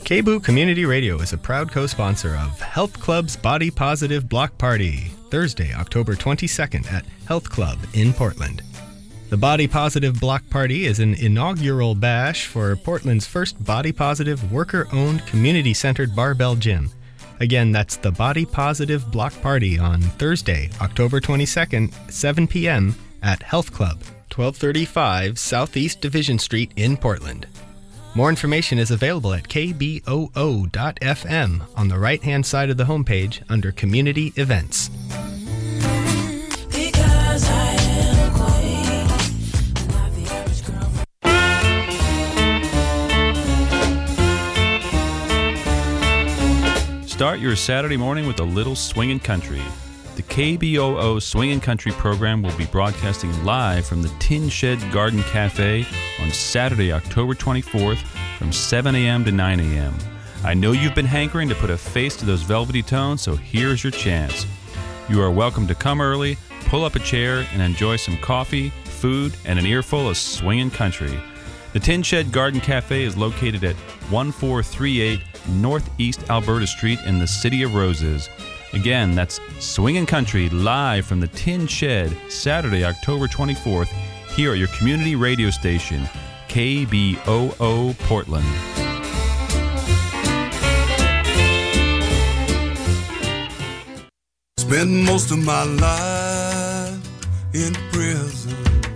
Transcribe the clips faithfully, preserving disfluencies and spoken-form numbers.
K B O O Community Radio is a proud co-sponsor of Health Club's Body Positive Block Party, Thursday, October twenty-second at Health Club in Portland. The Body Positive Block Party is an inaugural bash for Portland's first body positive, worker-owned, community-centered barbell gym. Again, that's the Body Positive Block Party on Thursday, October twenty-second, seven p.m. at Health Club, twelve thirty-five Southeast Division Street in Portland. More information is available at k b o o dot f m on the right-hand side of the homepage under Community Events. Because I am queen, not the average girl. Start your Saturday morning with a little swingin' country. The K B O O Swingin' Country program will be broadcasting live from the Tin Shed Garden Cafe on Saturday, October twenty-fourth from seven a.m. to nine a.m. I know you've been hankering to put a face to those velvety tones, so here's your chance. You are welcome to come early, pull up a chair, and enjoy some coffee, food, and an earful of swingin' country. The Tin Shed Garden Cafe is located at one four three eight Northeast Alberta Street in the City of Roses. Again, that's Swingin' Country live from the Tin Shed, Saturday, October twenty-fourth, here at your community radio station, K B O O Portland. Spent most of my life in prison,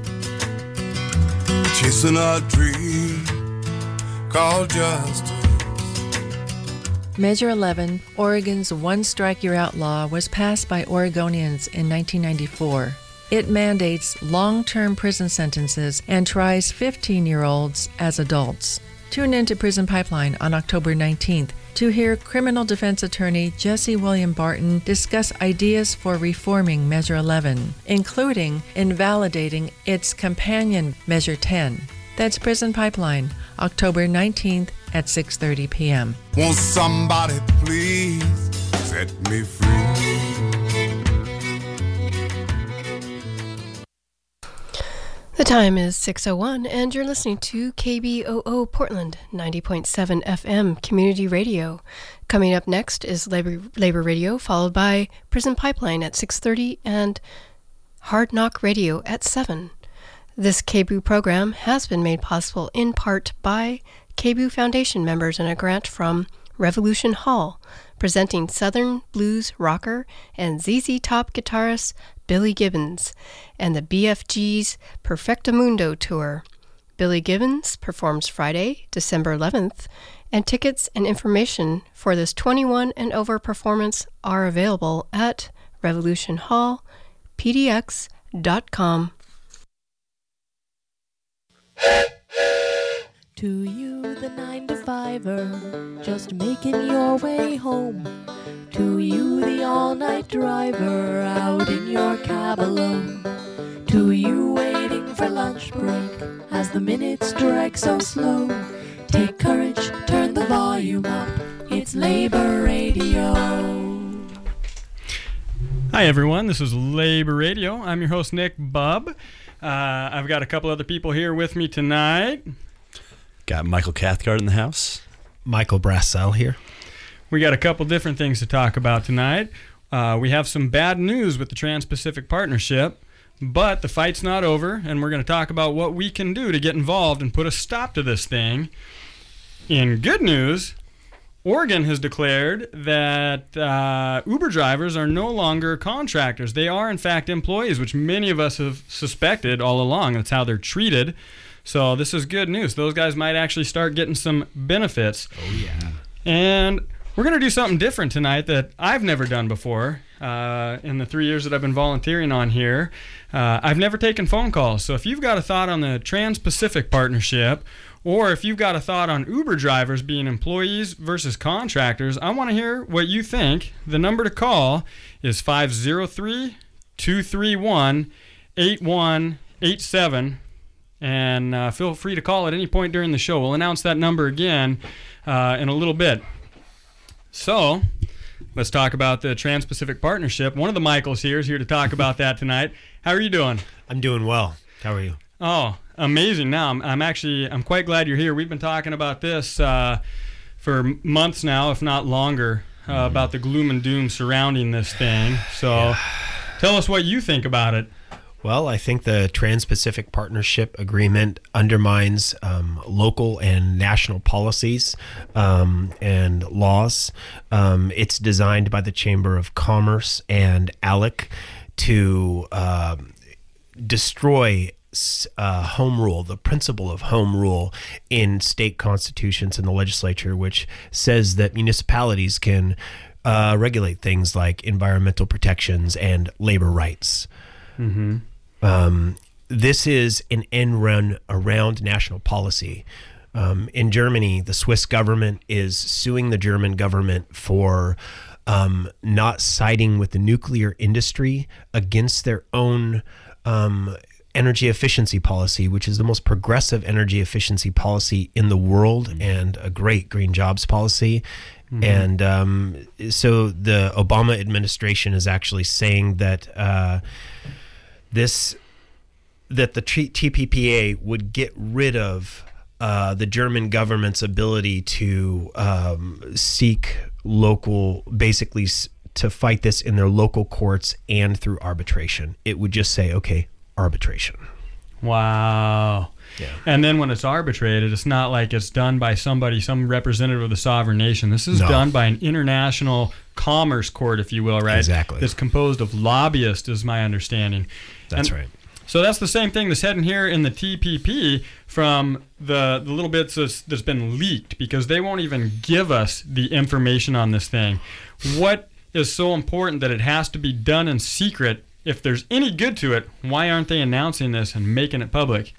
chasing a dream called justice. Measure eleven, Oregon's One Strike You're Out law, was passed by Oregonians in nineteen ninety-four. It mandates long-term prison sentences and tries fifteen-year-olds as adults. Tune in to Prison Pipeline on October nineteenth to hear criminal defense attorney Jesse William Barton discuss ideas for reforming Measure eleven, including invalidating its companion Measure ten. That's Prison Pipeline, October nineteenth at six thirty p.m. Won't somebody please set me free? The time is six oh one, and you're listening to K B O O Portland, ninety point seven F M Community Radio. Coming up next is Labor, Labor Radio, followed by Prison Pipeline at six thirty and Hard Knock Radio at seven. This K B O O program has been made possible in part by K B O O Foundation members and a grant from Revolution Hall, presenting Southern blues rocker and Z Z Top guitarist Billy Gibbons, and the B F G's Perfectamundo Tour. Billy Gibbons performs Friday, December eleventh, and tickets and information for this twenty-one and over performance are available at revolution hall p d x dot com. To you, the nine to fiver, just making your way home. To you, the all-night driver, out in your cab alone. To you, waiting for lunch break, as the minutes drag so slow. Take courage, turn the volume up, it's Labor Radio. Hi everyone, this is Labor Radio. I'm your host, Nick Bubb. Uh, I've got a couple other people here with me tonight. Got Michael Cathcart in the house. Michael Brassell here. We got a couple different things to talk about tonight. Uh, we have some bad news with the Trans-Pacific Partnership, but the fight's not over, and we're going to talk about what we can do to get involved and put a stop to this thing. In good news, Oregon has declared that uh, Uber drivers are no longer contractors. They are, in fact, employees, which many of us have suspected all along. That's how they're treated. So this is good news. Those guys might actually start getting some benefits. Oh, yeah. And we're going to do something different tonight that I've never done before uh, in the three years that I've been volunteering on here. Uh, I've never taken phone calls. So if you've got a thought on the Trans-Pacific Partnership, or if you've got a thought on Uber drivers being employees versus contractors, I want to hear what you think. The number to call is five oh three, two three one, eight one eight seven. And uh, feel free to call at any point during the show. We'll announce that number again uh, in a little bit. So, let's talk about the Trans-Pacific Partnership. One of the Michaels here is here to talk about that tonight. How are you doing? I'm doing well. How are you? Oh, amazing. Now, I'm, I'm actually, I'm quite glad you're here. We've been talking about this uh, for months now, if not longer, uh, mm. about the gloom and doom surrounding this thing. So yeah. Tell us what you think about it. Well, I think the Trans-Pacific Partnership Agreement undermines um, local and national policies um, and laws. Um, it's designed by the Chamber of Commerce and ALEC to uh, destroy uh, home rule, the principle of home rule in state constitutions and the legislature, which says that municipalities can uh, regulate things like environmental protections and labor rights. Mm-hmm. Um, this is an end run around national policy. Um, in Germany, the Swiss government is suing the German government for um, not siding with the nuclear industry against their own um, energy efficiency policy, which is the most progressive energy efficiency policy in the world mm-hmm. and a great green jobs policy. Mm-hmm. And um, so the Obama administration is actually saying that uh, This that the T P P A would get rid of uh, the German government's ability to um, seek local, basically s- to fight this in their local courts and through arbitration. It would just say, okay, arbitration. Wow. Yeah. And then when it's arbitrated, it's not like it's done by somebody, some representative of the sovereign nation. This is No. done by an international commerce court, if you will, right? Exactly. That's composed of lobbyists, is my understanding. That's And right. So that's the same thing that's heading here in the T P P from the, the little bits that's, that's been leaked, because they won't even give us the information on this thing. What is so important that it has to be done in secret? If there's any good to it, why aren't they announcing this and making it public?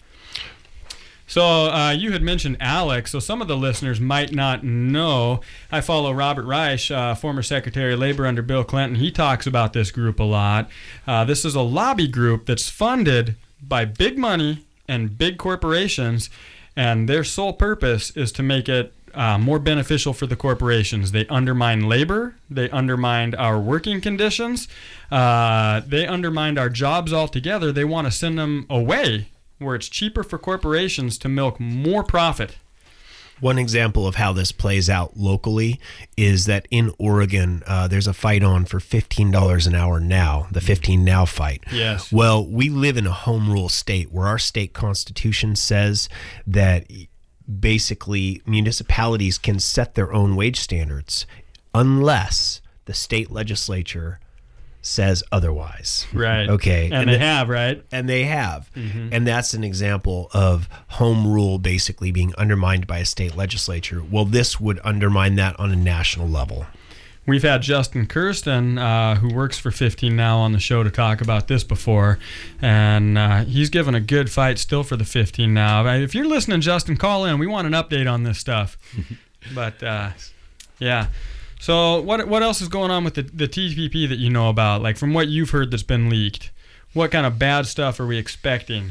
So uh, you had mentioned ALEC, so some of the listeners might not know. I follow Robert Reich, uh, former Secretary of Labor under Bill Clinton. He talks about this group a lot. Uh, this is a lobby group that's funded by big money and big corporations, and their sole purpose is to make it uh, more beneficial for the corporations. They undermine labor. They undermine our working conditions. Uh, they undermine our jobs altogether. They want to send them away, where it's cheaper for corporations to milk more profit. One example of how this plays out locally is that in Oregon, uh, there's a fight on for fifteen dollars an hour now, the fifteen now fight. Yes. Well, we live in a home rule state where our state constitution says that basically municipalities can set their own wage standards unless the state legislature says otherwise. Right. Okay. And, and they the, have, right? And they have. Mm-hmm. And that's an example of home rule basically being undermined by a state legislature. Well, this would undermine that on a national level. We've had Justin Kirsten, uh, who works for fifteen now, on the show to talk about this before, and uh, he's given a good fight still for the fifteen now. If you're listening, Justin, call in. We want an update on this stuff. But, uh, yeah. So what what else is going on with the, the T P P that you know about? Like, from what you've heard that's been leaked, what kind of bad stuff are we expecting?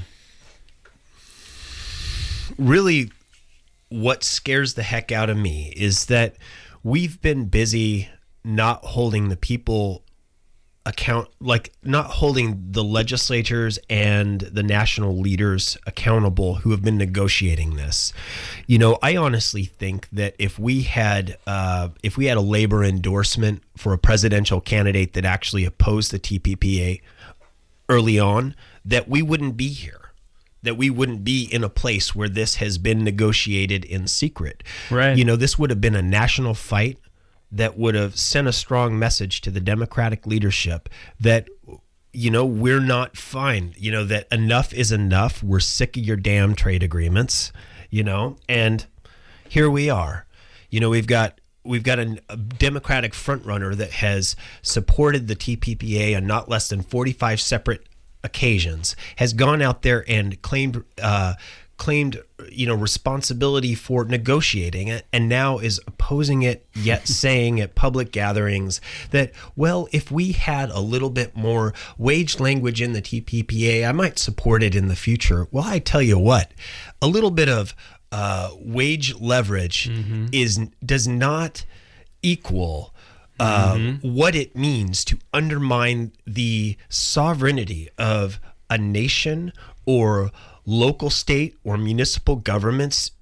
Really, what scares the heck out of me is that we've been busy not holding the people account, like not holding the legislatures and the national leaders accountable who have been negotiating this. You know, I honestly think that if we had uh, if we had a labor endorsement for a presidential candidate that actually opposed the T P P A early on, that we wouldn't be here, that we wouldn't be in a place where this has been negotiated in secret. Right. You know, this would have been a national fight that would have sent a strong message to the Democratic leadership that, you know, we're not fine, you know, that enough is enough. We're sick of your damn trade agreements, you know, and here we are. You know, we've got we've got a, a Democratic frontrunner that has supported the T P P A on not less than forty-five separate occasions, has gone out there and claimed uh, claimed, you know, responsibility for negotiating it, and now is opposing it, yet saying at public gatherings that, well, if we had a little bit more wage language in the T P P A, I might support it in the future. Well, I tell you what, a little bit of uh, wage leverage mm-hmm. is does not equal uh, mm-hmm. what it means to undermine the sovereignty of a nation or local, state, or municipal governments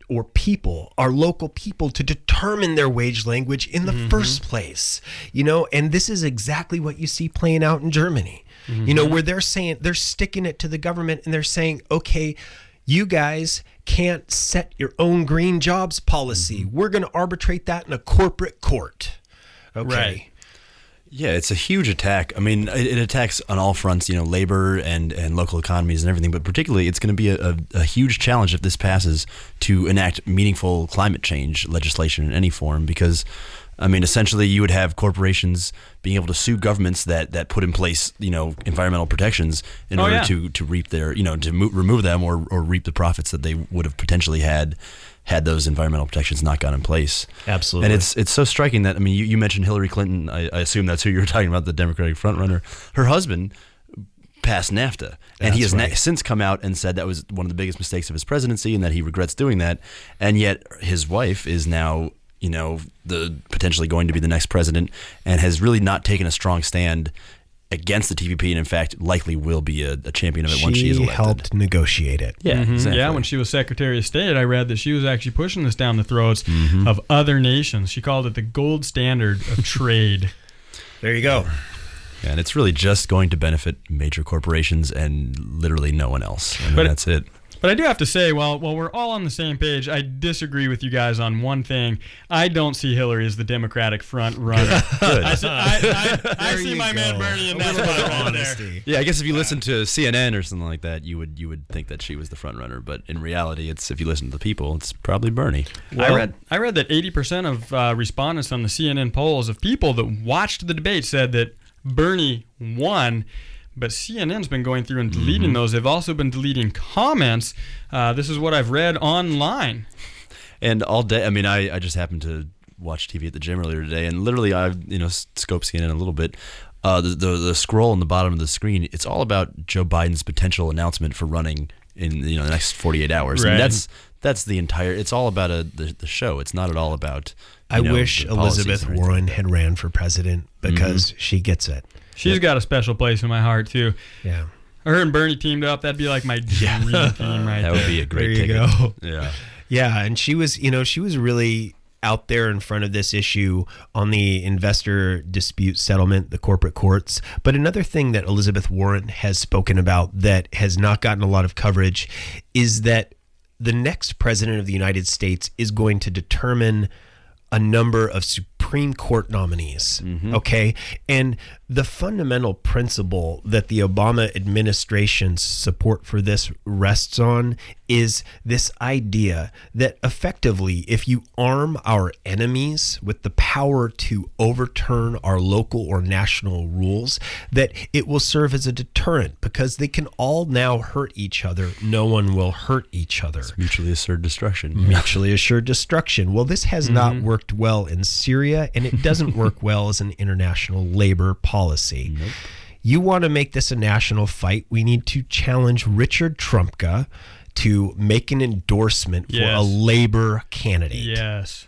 or people, our local people, to determine their wage language in the mm-hmm. first place. You know, and this is exactly what you see playing out in Germany. Mm-hmm. You know, where they're saying, they're sticking it to the government and they're saying, okay, you guys can't set your own green jobs policy. Mm-hmm. We're going to arbitrate that in a corporate court. Okay. Right. Yeah, it's a huge attack. I mean, it, it attacks on all fronts, you know, labor and, and local economies and everything, but particularly it's going to be a, a, a huge challenge if this passes to enact meaningful climate change legislation in any form, because, I mean, essentially you would have corporations being able to sue governments that, that put in place, you know, environmental protections in oh, order yeah. to, to reap their, you know, to mo- remove them or, or reap the profits that they would have potentially had had those environmental protections not gone in place. Absolutely. And it's it's so striking that, I mean, you, you mentioned Hillary Clinton. I, I assume that's who you were talking about, the Democratic frontrunner. Her husband passed NAFTA, and That's he has right. na- since come out and said that was one of the biggest mistakes of his presidency and that he regrets doing that. And yet his wife is now, you know, the potentially going to be the next president and has really not taken a strong stand against the T V P, and in fact likely will be a, a champion of it she once she is elected. helped negotiate it. Yeah, Mm-hmm. exactly. Yeah, when she was Secretary of State, I read that she was actually pushing this down the throats mm-hmm. of other nations. She called it the gold standard of trade. There you go. Yeah, and it's really just going to benefit major corporations and literally no one else. I mean, But- that's it. But I do have to say, while while we're all on the same page, I disagree with you guys on one thing. I don't see Hillary as the Democratic front runner. Good. I see, I, I, I There see you my man go. Bernie in A that little bit spot of right there. honesty. Yeah, I guess if you listen to C N N or something like that, you would you would think that she was the front runner. But in reality, it's if you listen to the people, it's probably Bernie. I read I read that eighty percent of uh, respondents on the C N N polls of people that watched the debate said that Bernie won. But C N N's been going through and deleting Mm-hmm. those. They've also been deleting comments. Uh, this is what I've read online. And all day, I mean, I, I just happened to watch T V at the gym earlier today, and literally I you know scoped C N N a little bit. Uh, the, the the scroll on the bottom of the screen, it's all about Joe Biden's potential announcement for running in you know the next forty-eight hours. Right. And that's that's the entire. It's all about a, the the show. It's not at all about. you I know, wish the policies Elizabeth or anything. Warren had ran for president because she gets it. She's got a special place in my heart, too. Yeah. Her and Bernie teamed up. That'd be like my dream team right That there. would be a great There you ticket. go. Yeah. Yeah, and she was, you know, she was really out there in front of this issue on the investor dispute settlement, the corporate courts. But another thing that Elizabeth Warren has spoken about that has not gotten a lot of coverage is that the next president of the United States is going to determine a number of Supreme Court nominees. Mm-hmm. Okay. And the fundamental principle that the Obama administration's support for this rests on is this idea that effectively, if you arm our enemies with the power to overturn our local or national rules, that it will serve as a deterrent because they can all now hurt each other. No one will hurt each other. Mutually assured destruction. Mutually assured destruction. Well, this has not worked well in Syria, and it doesn't work well as an international labor policy. Nope. You want to make this a national fight, we need to challenge Richard Trumka to make an endorsement for Yes. a labor candidate. Yes.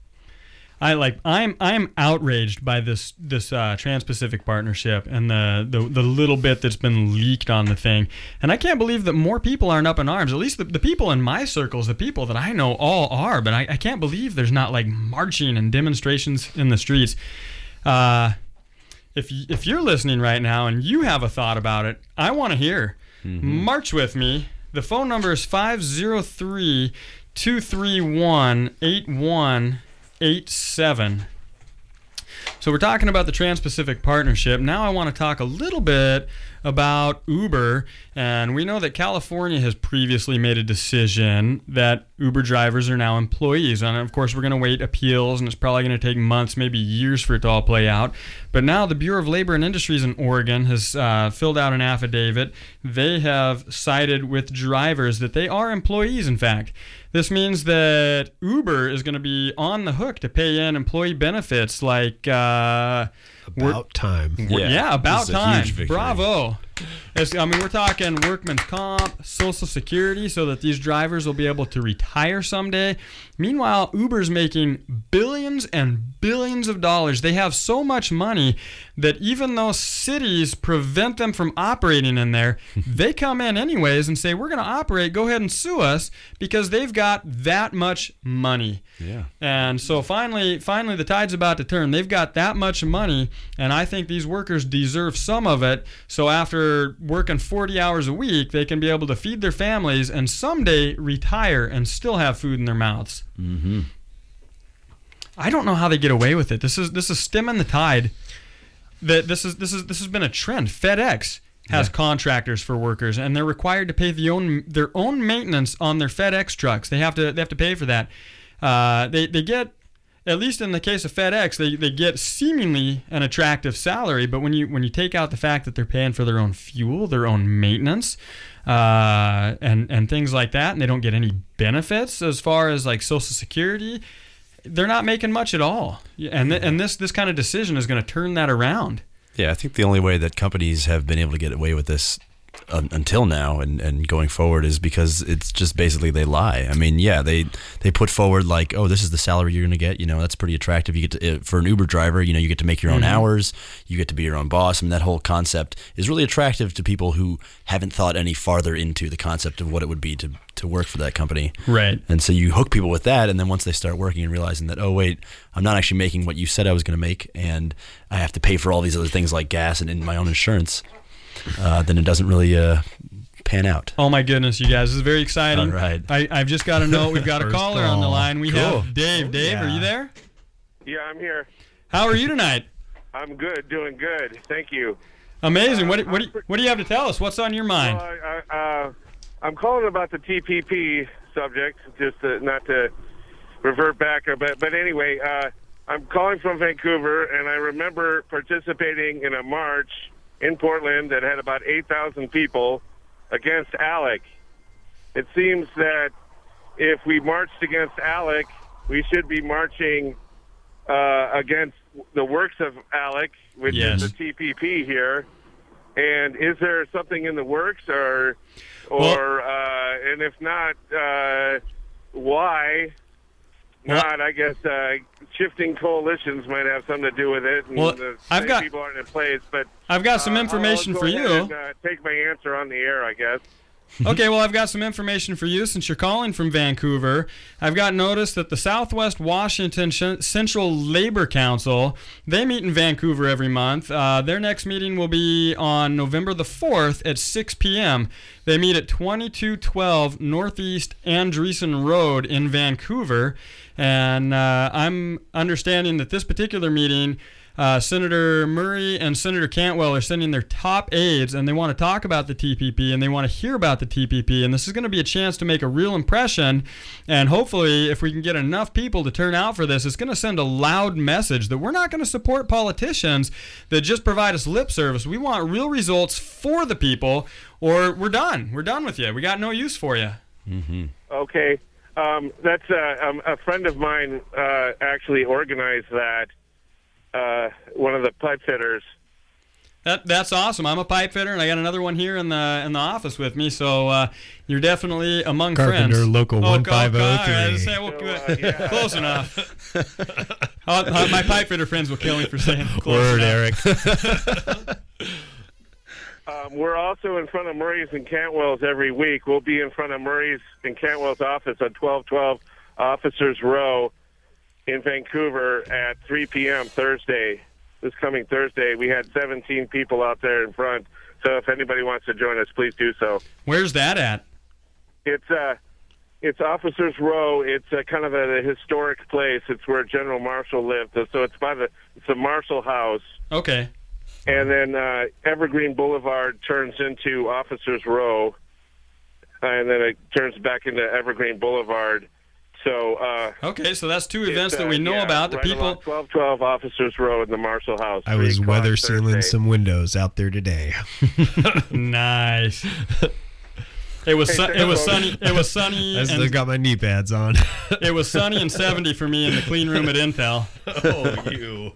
I like I'm I'm outraged by this this uh, Trans-Pacific Partnership and the, the the little bit that's been leaked on the thing, and I can't believe that more people aren't up in arms. At least the, the people in my circles, the people that I know, all are. But I, I can't believe there's not like marching and demonstrations in the streets. Uh, if y- if you're listening right now and you have a thought about it, I want to hear. Mm-hmm. March with me. The phone number is five oh three, two three one, eight one eight seven. So we're talking about the Trans-Pacific Partnership. Now I want to talk a little bit about Uber. And we know that California has previously made a decision that Uber drivers are now employees. And of course, we're going to wait appeals, and it's probably going to take months, maybe years for it to all play out. But now the Bureau of Labor and Industries in Oregon has uh, filled out an affidavit. They have cited with drivers that they are employees, in fact. This means that Uber is going to be on the hook to pay in employee benefits like... Uh, About time. yeah, Yeah, about this is a time. huge victory. Bravo. It's, I mean, we're talking workman's comp, Social Security, so that these drivers will be able to retire someday. Meanwhile, Uber's making billions and billions of dollars. They have so much money that even though cities prevent them from operating in there, they come in anyways and say, we're going to operate, go ahead and sue us, because they've got that much money. Yeah. And so finally, finally the tide's about to turn. They've got that much money, and I think these workers deserve some of it. So after working forty hours a week, they can be able to feed their families and someday retire and still have food in their mouths. Mm-hmm. I don't know how they get away with it. This is this is stemming the tide. That this is this is this has been a trend. FedEx has yeah. contractors for workers, and they're required to pay the own their own maintenance on their FedEx trucks. They have to they have to pay for that. Uh, they they get, at least in the case of FedEx, they, they get seemingly an attractive salary, but when you when you take out the fact that they're paying for their own fuel, their own maintenance, uh, and and things like that, and they don't get any benefits as far as like Social Security, they're not making much at all. And th- and this this kind of decision is going to turn that around. Yeah, I think the only way that companies have been able to get away with this um, until now and, and going forward is because it's just basically they lie. I mean, yeah, they they put forward like, oh, this is the salary you're going to get. You know, that's pretty attractive. You get to, for an Uber driver, you know, you get to make your own mm-hmm. hours. You get to be your own boss. I mean, that whole concept is really attractive to people who haven't thought any farther into the concept of what it would be to to work for that company. Right. And so you hook people with that, and then once they start working and realizing that, oh, wait, I'm not actually making what you said I was going to make, and I have to pay for all these other things like gas and, and my own insurance, uh, then it doesn't really uh, pan out. Oh, my goodness, you guys. This is very exciting. All right. I, I've just got to know, we've got a caller call. on the line. We cool. have Dave. Dave, yeah. are you there? Yeah, I'm here. How are you tonight? I'm good, doing good. Thank you. Amazing. Uh, what, what, do you, what do you have to tell us? What's on your mind? Well, I, I, uh, I'm calling about the T P P subject, just to, not to revert back, but, but anyway, uh, I'm calling from Vancouver, and I remember participating in a march in Portland that had about eight thousand people against ALEC. It seems that if we marched against ALEC, we should be marching uh, against the works of ALEC, which yes. is the T P P here. And is there something in the works, or, or, well, uh, and if not, uh, why well, not? I guess uh, shifting coalitions might have something to do with it. And well, the I've got people aren't in place, but I've got some uh, information I'll for go you. ahead and, uh, take my answer on the air, I guess. Okay, well, I've got some information for you since you're calling from Vancouver. I've got notice that the Southwest Washington Central Labor Council, they meet in Vancouver every month. Uh, their next meeting will be on November the fourth at six p.m. They meet at twenty-two twelve Northeast Andreessen Road in Vancouver. And uh, I'm understanding that this particular meeting, Uh, Senator Murray and Senator Cantwell are sending their top aides, and they want to talk about the T P P, and they want to hear about the T P P, and this is going to be a chance to make a real impression, and hopefully if we can get enough people to turn out for this, it's going to send a loud message that we're not going to support politicians that just provide us lip service. We want real results for the people, or we're done. We're done with you. We got no use for you. Mm-hmm. Okay. Um, that's uh, um, a friend of mine uh, actually organized that. Uh, one of the pipe fitters. That that's awesome. I'm a pipe fitter, and I got another one here in the in the office with me. So uh, you're definitely among Carpenter, friends. local oh, one five oh three. Say, well, So, uh, yeah. Close enough. uh, my pipe fitter friends will kill me for saying close Word, enough. Eric. um, we're also in front of Murray's and Cantwell's every week. We'll be in front of Murray's and Cantwell's office on twelve twelve Officers Row in Vancouver at three p.m. Thursday, this coming Thursday. We had seventeen people out there in front, so if anybody wants to join us, please do so. Where's that at? It's uh, it's Officers Row. It's uh, kind of a, a historic place. It's where General Marshall lived, so it's by the it's the Marshall House. Okay. And then uh, Evergreen Boulevard turns into Officers Row, and then it turns back into Evergreen Boulevard. So uh, okay, so that's two events uh, that we know yeah, about. The right people twelve twelve Officers Row in the Marshall House. I was weather sealing Thursday. some windows out there today. Nice. It was Hey, su- it was sunny. It was sunny. I still and got my knee pads on. it was sunny and seventy for me in the clean room at Intel. Oh, you.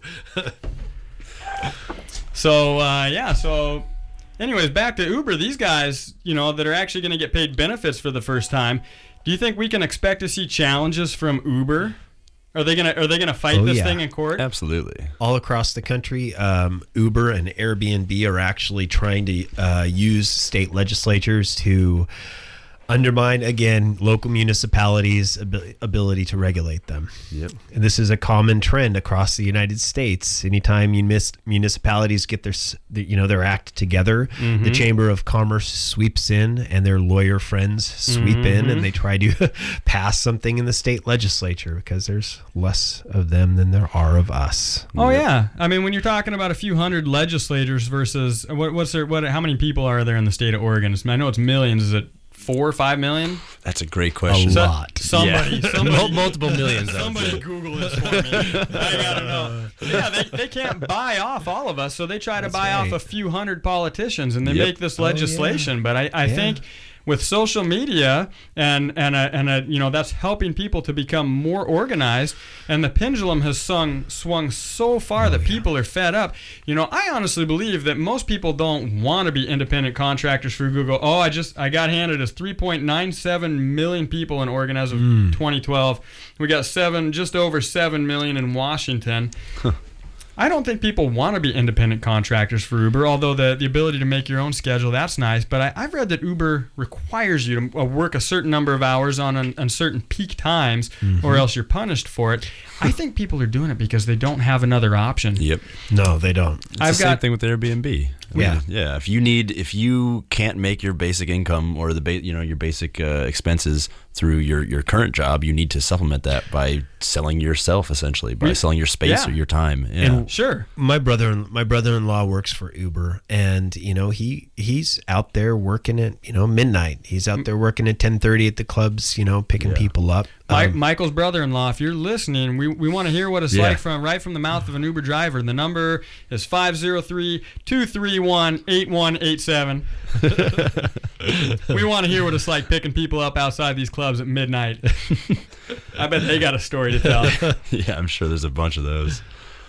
So uh, yeah, so anyways, back to Uber. These guys, you know, that are actually going to get paid benefits for the first time. Do you think we can expect to see challenges from Uber? Are they gonna Are they gonna fight Oh, this yeah. thing in court? Absolutely. All across the country, um, Uber and Airbnb are actually trying to uh, use state legislatures to undermine, again, local municipalities' ab- ability to regulate them. Yep. And this is a common trend across the United States. Anytime you miss, municipalities get their, s- the- you know, their act together, Mm-hmm. the Chamber of Commerce sweeps in, and their lawyer friends sweep in, Mm-hmm. and they try to pass something in the state legislature because there's less of them than there are of us. Oh yeah, I mean when you're talking about a few hundred legislators versus what, what's there? What? How many people are there in the state of Oregon? I know it's millions. Is it four or five million? That's a great question. A Is that- lot. Somebody, Yeah. somebody, Mul- multiple millions, I would Somebody say. Google this for me. I gotta know. Yeah, they, they can't buy off all of us, so they try to That's buy off right. a few hundred politicians, and they Yep. make this Oh, yeah. legislation. But I, I Yeah. think with social media and and a, and a, you know that's helping people to become more organized, and the pendulum has swung swung so far Oh, that people are fed up. You know, I honestly believe that most people don't want to be independent contractors for Google. Oh, I just I got handed as three point nine seven million people in Oregon as of Hmm. twenty twelve. We got seven, just over seven million in Washington. I don't think people want to be independent contractors for Uber, although the, the ability to make your own schedule, that's nice. But I, I've read that Uber requires you to uh, work a certain number of hours on, an, on certain peak times, Mm-hmm. or else you're punished for it. I think people are doing it because they don't have another option. Yep. No, they don't. It's I've the same got- thing with Airbnb. I Yeah. mean, yeah. If you need, if you can't make your basic income or the ba- you know your basic uh, expenses through your, your current job, you need to supplement that by selling yourself, essentially, by Yeah. selling your space Yeah. or your time. Yeah. And Sure. my brother my brother-in-law works for Uber, and you know he he's out there working at you know midnight. He's out there working at ten thirty at the clubs, you know, picking people up. Mi- Um, Michael's brother-in-law, if you're listening, we, we want to hear what it's Yeah. like from right from the mouth of an Uber driver. And the number is five oh three, two three one, eight one eight seven. We want to hear what it's like picking people up outside these clubs at midnight. I bet they got a story to tell. yeah, I'm sure there's a bunch of those.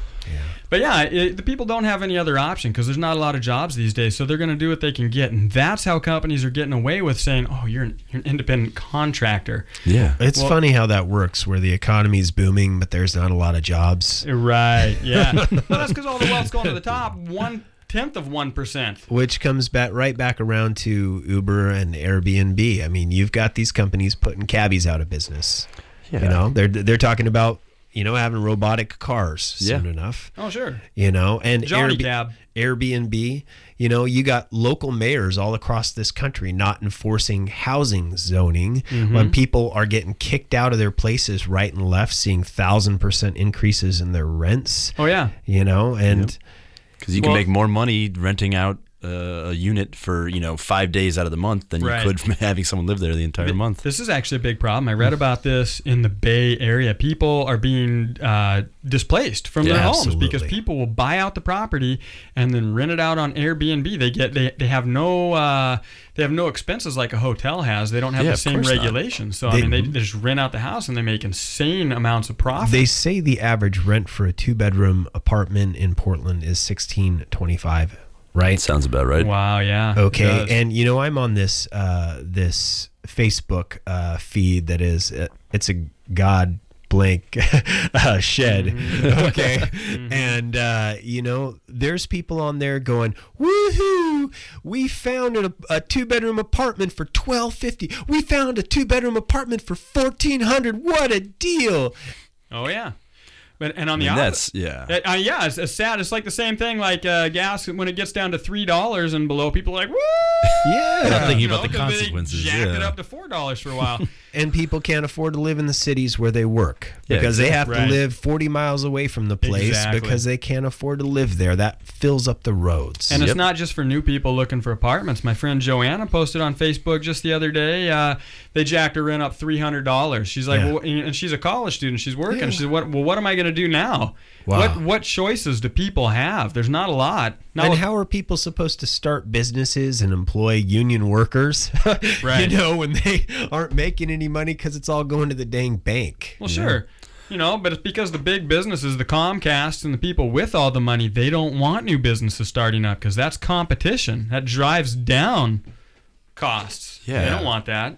But yeah, it, the people don't have any other option because there's not a lot of jobs these days, so they're going to do what they can get, and that's how companies are getting away with saying, "Oh, you're an, you're an independent contractor." Yeah. it's well- funny how that works, where the economy's booming, but there's not a lot of jobs. Right? Yeah. Well, that's because all the wealth's going to the top. One tenth of one percent. Which comes back right back around to Uber and Airbnb. I mean, you've got these companies putting cabbies out of business. Yeah. You know, they're they're talking about you know having robotic cars soon Yeah. enough. Oh, sure. You know, and Johnny Airb- Cab. Airbnb, you know, you got local mayors all across this country not enforcing housing zoning Mm-hmm. when people are getting kicked out of their places right and left, seeing thousand percent increases in their rents. Oh, yeah. You know, and Because you can Well- make more money renting out uh, a unit for you know five days out of the month than Right. you could from having someone live there the entire Th- month. This is actually a big problem. I read about this in the Bay Area. People are being uh, displaced from Yeah, their homes absolutely. because people will buy out the property and then rent it out on Airbnb. They get they, they have no uh, they have no expenses like a hotel has. They don't have Yeah, the of same course not. regulations. So They- I mean, they, they just rent out the house and they make insane amounts of profit. they say the average rent for a two bedroom apartment in Portland is sixteen twenty five, right? Sounds about right. wow, yeah. it Okay, does. and you know I'm on this uh, this Facebook uh, feed that is uh, it's a god blank uh, shed. Mm-hmm. Okay, and uh, you know there's people on there going woohoo! We found a, a two bedroom apartment for twelve fifty. We found a two bedroom apartment for fourteen hundred. What a deal! Oh yeah. But and on I the mean, opposite, that's yeah. Uh, uh, yeah, it's, it's sad. It's like the same thing, like uh, gas when it gets down to three dollars and below. People are like, woo! Yeah. Not thinking You about know, the 'cause they consequences, jacked it yeah. up to four dollars for a while. And people can't afford to live in the cities where they work Yeah, because they have exactly. to Right. live forty miles away from the place Exactly. because they can't afford to live there. That fills up the roads. And Yep. it's not just for new people looking for apartments. My friend Joanna posted on Facebook just the other day. Uh, they jacked her rent up three hundred dollars. She's like, Yeah. well, and she's a college student. She's working. Yeah. She said, what? Well, what am I going to do now? Wow. What What choices do people have? There's not a lot. Now, and how are people supposed to start businesses and employ union workers? Right. You know, when they aren't making any money because it's all going to the dang bank. Well, sure. You know, but it's because the big businesses, the Comcast and the people with all the money, they don't want new businesses starting up because that's competition. That drives down costs. Yeah. They don't want that.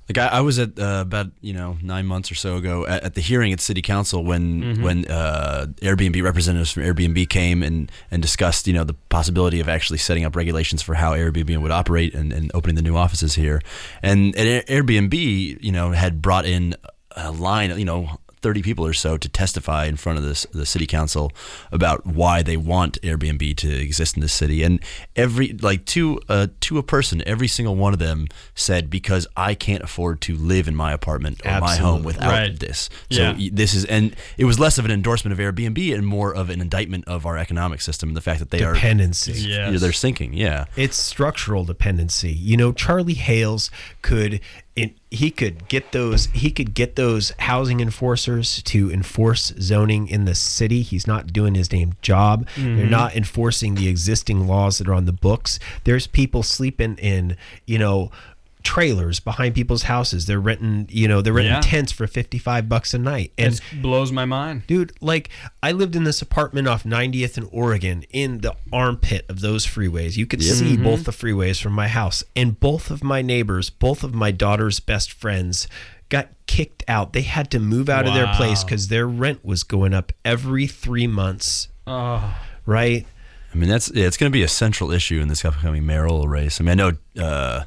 Like I, I was at uh, about you know nine months or so ago at, at the hearing at City Council when Mhm. when uh, Airbnb representatives from Airbnb came and, and discussed you know the possibility of actually setting up regulations for how Airbnb would operate and, and opening the new offices here. And, and Airbnb you know had brought in a line you know thirty people or so to testify in front of this, the City Council about why they want Airbnb to exist in the city. And every like to uh, to a person, every single one of them said, because I can't afford to live in my apartment or my home Absolutely. without Right. this. So Yeah. y- this is, and it was less of an endorsement of Airbnb and more of an indictment of our economic system and the fact that they Dependency. are Yes. they're sinking. Yeah. It's structural dependency. You know, Charlie Hales could it, he could get those he could get those housing enforcers to enforce zoning in the city. He's not doing his damn job. They're not enforcing the existing laws that are on the books. There's people sleeping in, you know, trailers behind people's houses. They're renting, you know, they're renting Yeah. tents for fifty-five bucks a night. And It blows my mind. dude, like I lived in this apartment off ninetieth in Oregon in the armpit of those freeways. You could see both the freeways from my house, and both of my neighbors, both of my daughter's best friends got kicked out. They had to move out of their place Wow. because their rent was going up every three months, Oh, right? I mean, that's yeah, it's going to be a central issue in this upcoming mayoral race. I mean, I know uh,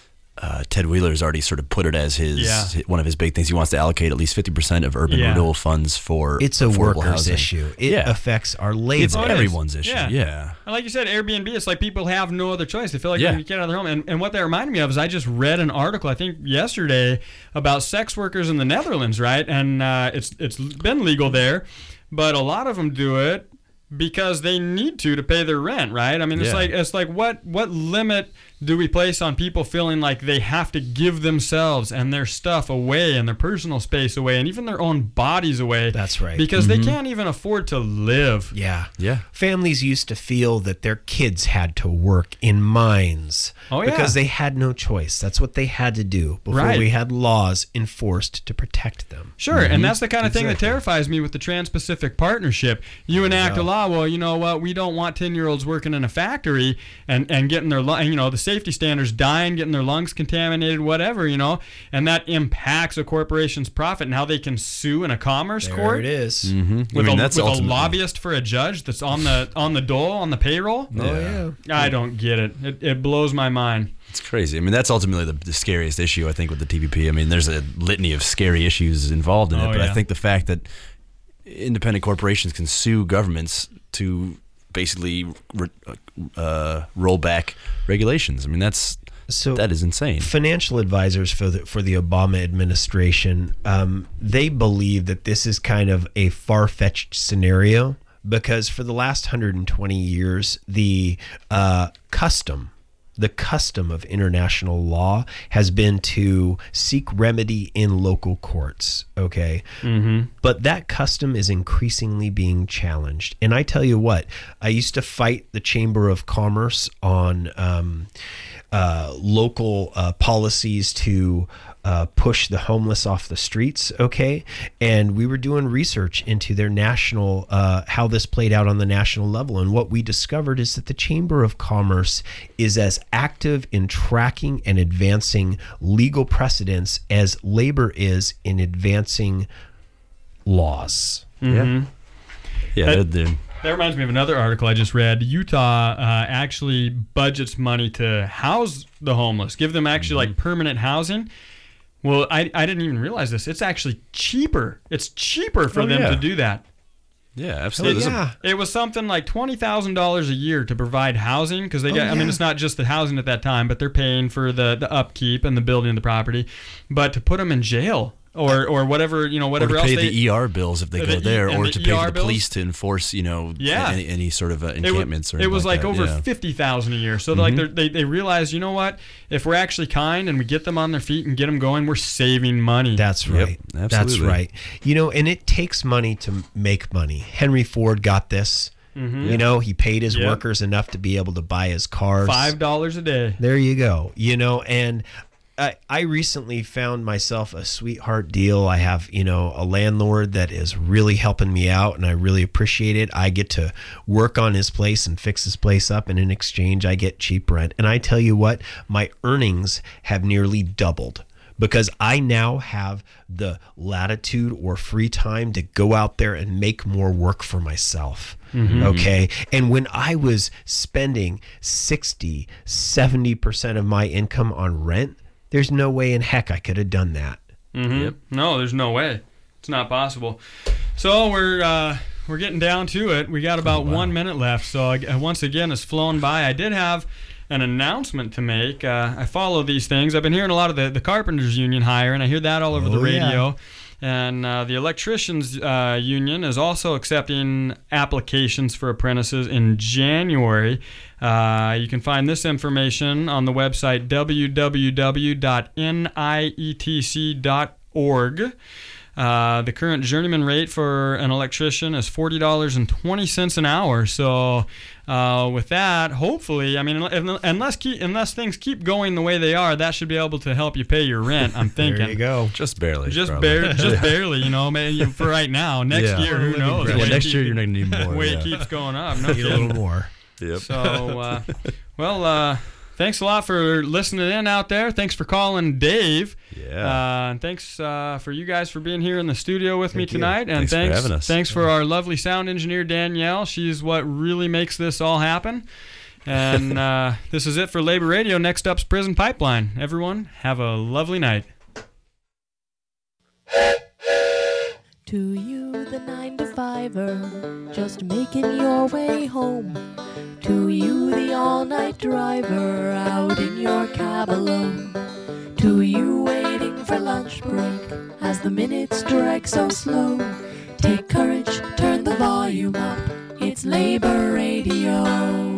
uh, Ted Wheeler has already sort of put it as his Yeah. one of his big things. He wants to allocate at least fifty percent of urban Yeah. renewal funds for It's a affordable workers housing. issue. It Yeah. affects our labor. It's Oh, it is. everyone's issue. Yeah. Yeah. And like you said, Airbnb, it's like people have no other choice. They feel like Yeah. they can get out of their home. And, and what that reminded me of is I just read an article, I think yesterday, about sex workers in the Netherlands, right? And uh, it's it's been legal there, but a lot of them do it because they need to to pay their rent, right? I mean, it's Yeah. like it's like what what limit do we place on people feeling like they have to give themselves and their stuff away and their personal space away and even their own bodies away? That's right. Because they can't even afford to live. Yeah. Yeah. Families used to feel that their kids had to work in mines Oh, yeah. because they had no choice. That's what they had to do before Right. we had laws enforced to protect them. Sure, and that's the kind of thing that Exactly. terrifies me with the Trans-Pacific Partnership. You enact go. a law, well, you know what, we don't want ten-year-olds working in a factory and, and getting their, lu- you know, the safety standards dying, getting their lungs contaminated, whatever, you know, and that impacts a corporation's profit and how they can sue in a commerce There court it is. Mm-hmm. with, I mean, a, that's with a ultimately- lobbyist for a judge that's on the on the dole, on the payroll. Oh, yeah. I don't get it. It, it blows my mind. It's crazy. I mean, that's ultimately the, the scariest issue, I think, with the T P P. I mean, there's a litany of scary issues involved in it, Oh, but yeah. I think the fact that independent corporations can sue governments to basically re, uh, roll back regulations. I mean, that's So that is insane. financial advisors for the for the Obama administration, um, they believe that this is kind of a far-fetched scenario because for the last one hundred twenty years, the uh, custom, the custom of international law has been to seek remedy in local courts. Okay, Mm-hmm. but that custom is increasingly being challenged. And I tell you what, I used to fight the Chamber of Commerce on um, uh, local uh, policies to uh, push the homeless off the streets. Okay, and we were doing research into their national, uh, how this played out on the national level. And what we discovered is that the Chamber of Commerce is as active in tracking and advancing legal precedents as labor is in advancing laws. Mm-hmm. Yeah, That- they're, they're, That reminds me of another article I just read. Utah uh, actually budgets money to house the homeless, give them actually like permanent housing. Well, I, I didn't even realize this. It's actually cheaper. It's cheaper for Oh, them yeah. to do that. yeah, absolutely. There's a- Yeah. It was something like twenty thousand dollars a year to provide housing because they Oh, get, I mean, yeah. it's not just the housing at that time, but they're paying for the, the upkeep and the building of the property. But to put them in jail or, or whatever, you know, or whatever to else pay they, the E R bills if they the go E- there, and or the to pay E R for the bills? police to enforce, you know, Yeah. any, any sort of uh, It wa- encampments. or It was like that. over yeah. fifty thousand a year. So like they're- they they realize, you know what? If we're actually kind and we get them on their feet and get them going, we're saving money. That's Yep, right. That's absolutely. right. You know, and it takes money to make money. Henry Ford got this. Mhm. You know, he paid his Yep. workers enough to be able to buy his cars. Five dollars a day. There you go. You know, and I, I recently found myself a sweetheart deal. I have, you know, a landlord that is really helping me out and I really appreciate it. I get to work on his place and fix his place up, and in exchange I get cheap rent. And I tell you what, my earnings have nearly doubled because I now have the latitude or free time to go out there and make more work for myself. Mm-hmm. Okay. And when I was spending sixty, seventy percent of my income on rent, there's no way in heck I could have done that. Mm-hmm. Yep. No, there's no way. It's not possible. So we're uh, we're getting down to it. We got about oh, wow. one minute left. So uh, once again, it's flown by. I did have an announcement to make. Uh, I follow these things. I've been hearing a lot of the, the Carpenters Union hiring. I hear that all over oh, the radio. Yeah. And uh, the Electricians uh, Union is also accepting applications for apprentices in January. Uh, you can find this information on the website w w w dot n i e t c dot org. Uh, the current journeyman rate for an electrician is forty dollars and twenty cents an hour. So uh, with that, hopefully, I mean, unless keep, unless things keep going the way they are, that should be able to help you pay your rent, I'm thinking. There you go. Just barely. Just, bar- just barely, you know, maybe for right now. Next yeah. year, who knows? Yeah, next year, you're not going to need more. The way yeah. it keeps going up. No need a little more. Yep. So, uh, well, uh, thanks a lot for listening in out there. Thanks for calling Dave. Yeah. Uh, and thanks uh, for you guys for being here in the studio with Thank me tonight. You. And thanks, thanks for having us. Thanks for our lovely sound engineer, Danielle. She's what really makes this all happen. And uh, this is it for Labor Radio. Next up's Prison Pipeline. Everyone, have a lovely night. To you, the nine to fiver, just making your way home. To you, the all-night driver, out in your cab alone. To you, waiting for lunch break, as the minutes drag so slow. Take courage, turn the volume up, it's Labor Radio.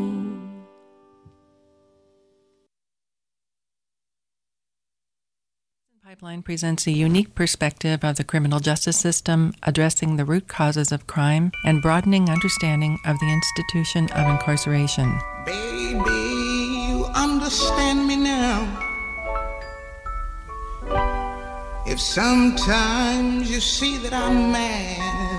Pipeline presents a unique perspective of the criminal justice system, addressing the root causes of crime and broadening understanding of the institution of incarceration. Baby, you understand me now. If sometimes you see that I'm mad,